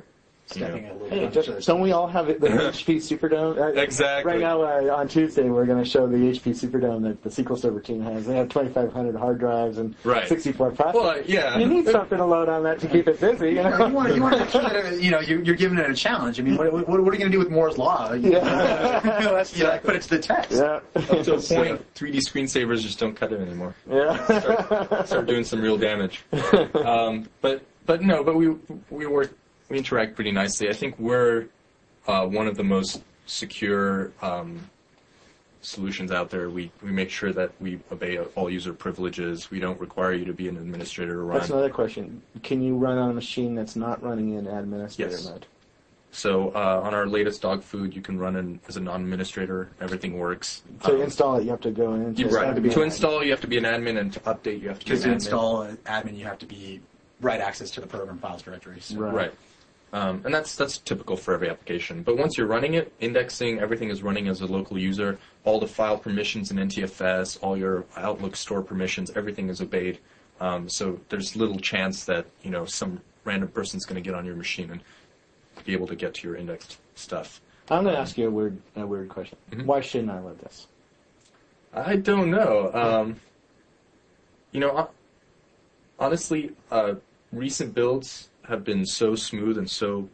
stepping a little Hey, bit. just, don't we all have it, the H P Superdome? Uh, Exactly. Right now, uh, on Tuesday, we're going to show the H P Superdome that the S Q L Server team has. They have twenty-five hundred hard drives and Right. sixty-four processors. Well, yeah. You need something to load on that to keep it busy, you know? You want, you want to make sure that uh, you know you're, you're giving it a challenge. I mean, what, what, what are you going to do with Moore's law? You know, Yeah. you know, that's, you know, put it to the test. Yeah. Up to a point, three D screensavers just don't cut it anymore. Yeah. Start, start doing some real damage. Um, but but no, but we we work we interact pretty nicely. I think we're uh, one of the most secure um, solutions out there. We we make sure that we obey all user privileges. We don't require you to be an administrator to run. That's another question. Can you run on a machine that's not running in administrator Yes. mode? So uh, on our latest dog food, you can run in as a non-administrator. Everything works. To Um, install it, you have to go into you- it. right. To be To an install, you have to be an admin, and to update, you have to be an Because to admin. install an admin, you have to be write access to the program files directory. So. Right. Right. Um, and that's that's typical for every application. But once you're running it, indexing, everything is running as a local user. All the file permissions in N T F S, all your Outlook store permissions, everything is obeyed. Um, so there's little chance that you know some random person's going to get on your machine and be able to get to your indexed stuff. I'm going to ask you a weird, a weird question. Mhm. Why shouldn't I love this? I don't know. Um, you know, hon- honestly, uh, recent builds have been so smooth and so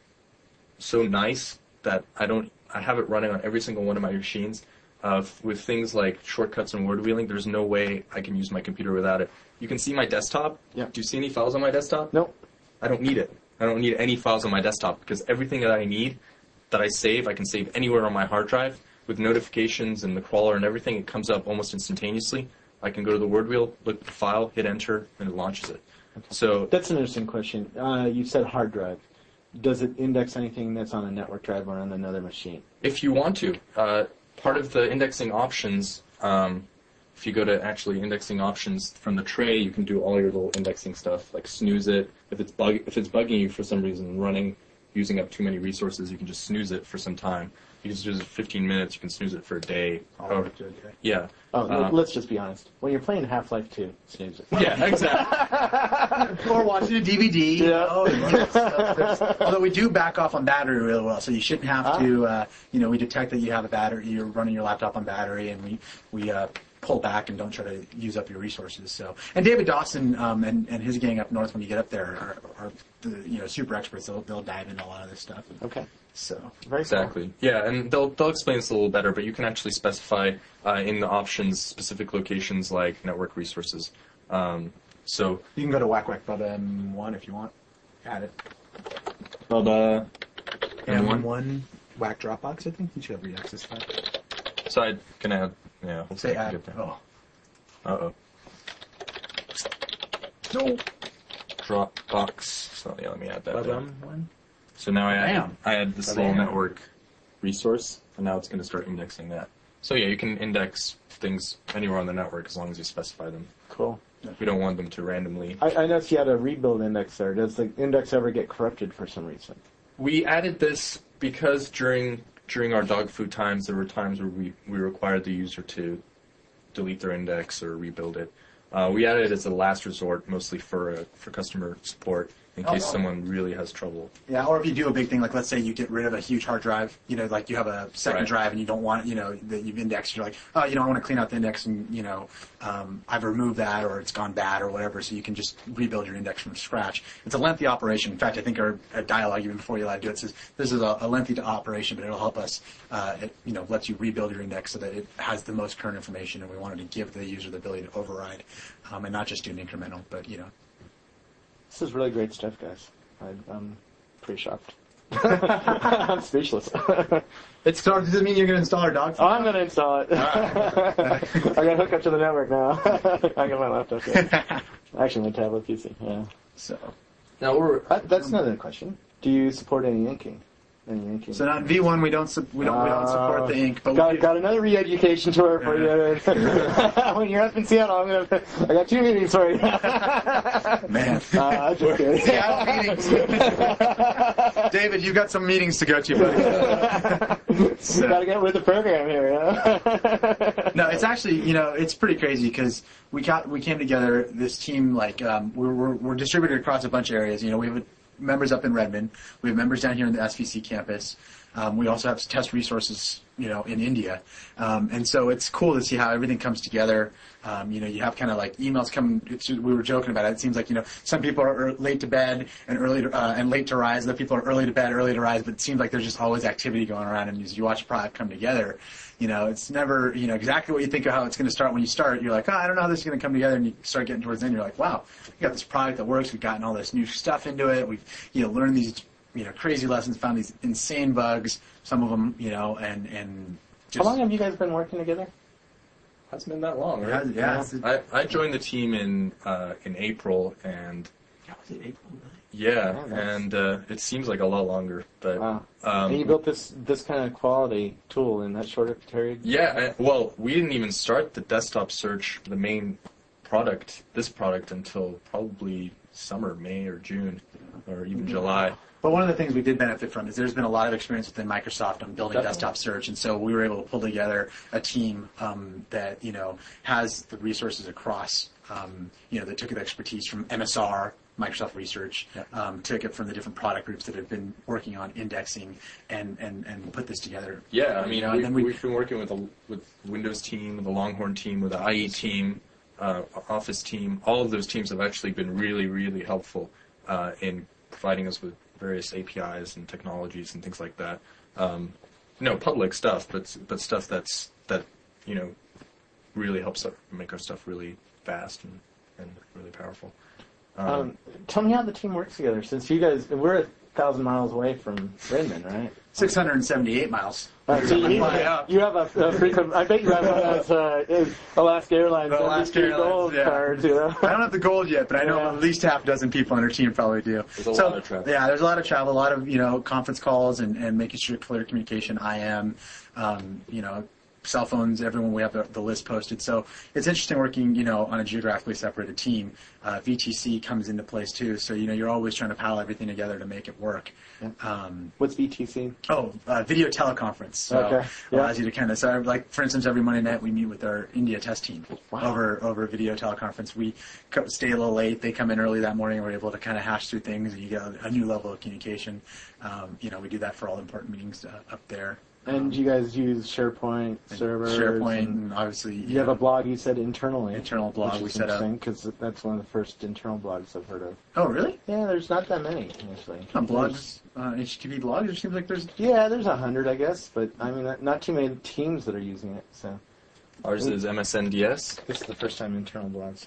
so nice that I don't. I have it running on every single one of my machines. Uh, f- with things like shortcuts and word wheeling, there's no way I can use my computer without it. You can see my desktop. Yep. Do you see any files on my desktop? Nope. I don't need it. I don't need any files on my desktop because everything that I need, that I save, I can save anywhere on my hard drive. With notifications and the crawler and everything, it comes up almost instantaneously. I can go to the word wheel, look at the file, hit enter, and it launches it. So That's an interesting question. Uh, you said hard drive. Does it index anything that's on a network drive or on another machine? if you want to, uh, part of the indexing options, um, if you go to actually indexing options from the tray, you can do all your little indexing stuff, like snooze it. If it's bug, if it's bugging you for some reason, running, using up too many resources, you can just snooze it for some time. You can snooze it for fifteen minutes. You can snooze it for a day. All However- right, good, okay. yeah. Oh, Uh, let's just be honest. When you're playing Half-Life two, snooze it. yeah, exactly. Or watching a D V D. You Yeah. know, and, you know, stuff that's- although we do back off on battery really well, so you shouldn't have Ah. to. Uh, you know, we detect that you have a battery, you're running your laptop on battery, and we we uh, pull back and don't try to use up your resources. So, and David Dawson um, and and his gang up north, when you get up there, are, are the you know super experts. They'll they'll dive into a lot of this stuff. Okay. So. Very cool. Exactly. Yeah, and they'll they'll explain this a little better, but you can actually specify uh, in the options specific locations like network resources. Um, so You can go to Whack Whack Bubba M one if you want. Add it. Bubba M one one Whack Dropbox, I think. You should have read access file. So I can add. Yeah. we'll Say see if I add. can get there. Oh. Uh oh. No. Dropbox. So yeah, let me add that. Bubba there. M one. So now I add Bam. I add this Bam. little network resource, and now it's going to start indexing that. So yeah, you can index things anywhere on the network as long as you specify them. Cool. We don't want them to randomly. I, I noticed you had a rebuild index there. Does the index ever get corrupted for some reason? We added this because during during our dog food times, there were times where we, we required the user to delete their index or rebuild it. Uh, we added it as a last resort, mostly for uh, for customer support, in case Oh. someone really has trouble. Yeah, or if you do a big thing, like let's say you get rid of a huge hard drive, you know, like you have a second Right. drive and you don't want, you know, that you've indexed, you're like, oh, you know, I want to clean out the index and, you know, um, I've removed that or it's gone bad or whatever, so you can just rebuild your index from scratch. It's a lengthy operation. In fact, I think our, our dialogue, even before you allowed to do it, says this is a, a lengthy operation, but it'll help us, uh, it, you know, lets you rebuild your index so that it has the most current information, and we wanted to give the user the ability to override, um, and not just do an incremental, but, you know. This is really great stuff, guys. I, I'm pretty shocked. I'm speechless. It's, so does it mean you're going to install our dog food? Oh, I'm going to install it. I got to hook up to the network now. I got my laptop here. Actually, my tablet P C. Yeah. So. Now we're Uh, that's another question. Do you support any inking? Any inking? So now in V one we don't su- we don't we don't support the ink, but got, we, got another re-education tour for you. When you're up in Seattle, I'm gonna. I got two meetings for you. man. Uh, I'm just kidding. Seattle meetings. David, you've got some meetings to go to, buddy. So- Got to get with the program here. Yeah? No, it's actually, you know, it's pretty crazy because we got we came together. This team, like, um, we're, we're we're distributed across a bunch of areas. You know, we have a members up in Redmond. We have members down here in the S V C campus. Um, we also have test resources, you know, in India. Um, and so it's cool to see how everything comes together. Um, you know, you have kind of like emails come, it's, we were joking about it. It seems like, you know, some people are late to bed and early to, uh, and late to rise. Other people are early to bed, early to rise, but it seems like there's just always activity going around. And as you watch a product come together, you know, it's never, you know, exactly what you think of how it's going to start when you start. You're like, oh, I don't know how this is going to come together. And you start getting towards the end, you're like, wow, we got this product that works. We've gotten all this new stuff into it. We've, you know, learned these, you know, crazy lessons, found these insane bugs, some of them, you know, and, and just. How long have you guys been working together? Hasn't been that long, right? Yeah. I, I joined the team in uh, in April, and Yeah, was it April? yeah, Oh, nice. and uh, it seems like a lot longer, but Wow. um, And you built this this kind of quality tool in that shorter period? yeah. I, well, we didn't even start the desktop search, the main product, this product, until probably summer, May or June, or even July. But one of the things we did benefit from is there's been a lot of experience within Microsoft on building Definitely. desktop search, and so we were able to pull together a team um, that you know has the resources across, um, you know, that took the expertise from M S R, Microsoft Research, um, took it from the different product groups that have been working on indexing, and and, and put this together. Yeah, I You mean, know, we, and then we, we've been working with the with Windows team, with the Longhorn team, with the I E team, uh, Office team. All of those teams have actually been really, really helpful uh, in providing us with various A P Is and technologies and things like that. Um, no public stuff, but but stuff that's that you know really helps us make our stuff really fast and, and really powerful. Um, Um, tell me how the team works together, since you guys, we're a thousand miles away from Redmond, right? six hundred seventy-eight miles. Uh, so you, Yeah. you have a, a frequent, I bet you have one of those, uh, Alaska Airlines, The Alaska M V P Airlines, gold yeah. cards, you know? I don't have the gold yet, but I know Yeah. at least half a dozen people on our team probably do. There's a so, lot of travel. Yeah, there's a lot of travel, a lot of, you know, conference calls and, and making sure clear communication, I M, um, you know, cell phones, everyone, we have the, the list posted. So it's interesting working, you know, on a geographically separated team. Uh, V T C comes into place too. So, you know, you're always trying to pile everything together to make it work. Yeah. Um, What's V T C? Oh, uh, video teleconference. So Okay. Yeah. allows you to kind of, so like for instance, every Monday night we meet with our India test team Wow. over over video teleconference. We co- stay a little late. They come in early that morning. We're able to kind of hash through things, and you get a, a new level of communication. Um, you know, we do that for all the important meetings uh, up there. And you guys use SharePoint And servers? SharePoint, and and obviously you have a blog you said internally. internal blog which we is set up. interesting, because that's one of the first internal blogs I've heard of. Oh, really? Yeah, there's not that many, actually. On blogs, uh, H T T P blogs. It seems like there's. Yeah, there's a hundred, I guess, but I mean, not- not too many teams that are using it. So ours is M S N D S. this is the first time internal blogs.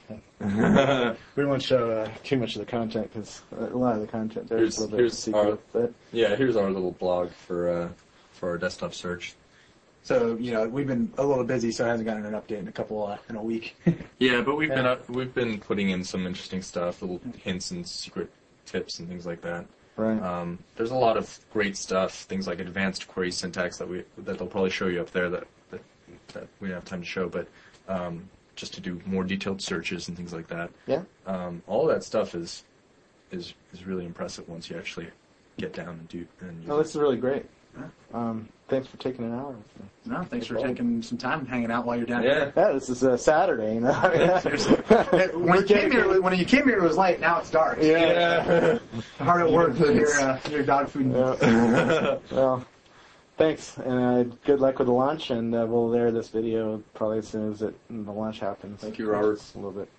We won't show uh, too much of the content because a lot of the content there is Here's- a little bit here's secret. our- But Yeah, here's our little blog for uh, for our desktop search. So you know we've been a little busy, so I haven't gotten an update in a couple uh, in a week. Yeah, but we've been Yeah. uh, we've been putting in some interesting stuff, little hints and secret tips and things like that. right, Um, there's a lot of great stuff, things like advanced query syntax that we that they'll probably show you up there that that, that we don't have time to show, but um, just to do more detailed searches and things like that. yeah. Um, all of that stuff is is is really impressive once you actually get down and do and use No, this it. is really great. Um, thanks for taking an hour. with me. No, thanks for No problem. taking some time hanging out while you're down Yeah. here. Yeah, this is a Saturday, you know. When you came here, when you came here, it was light. Now it's dark. Yeah. Hard at work with your uh, your dog food. Yeah. Well, thanks, and uh, good luck with the launch, and uh, we'll air this video probably as soon as it, the launch happens. Thank you, Robert. Just a little bit.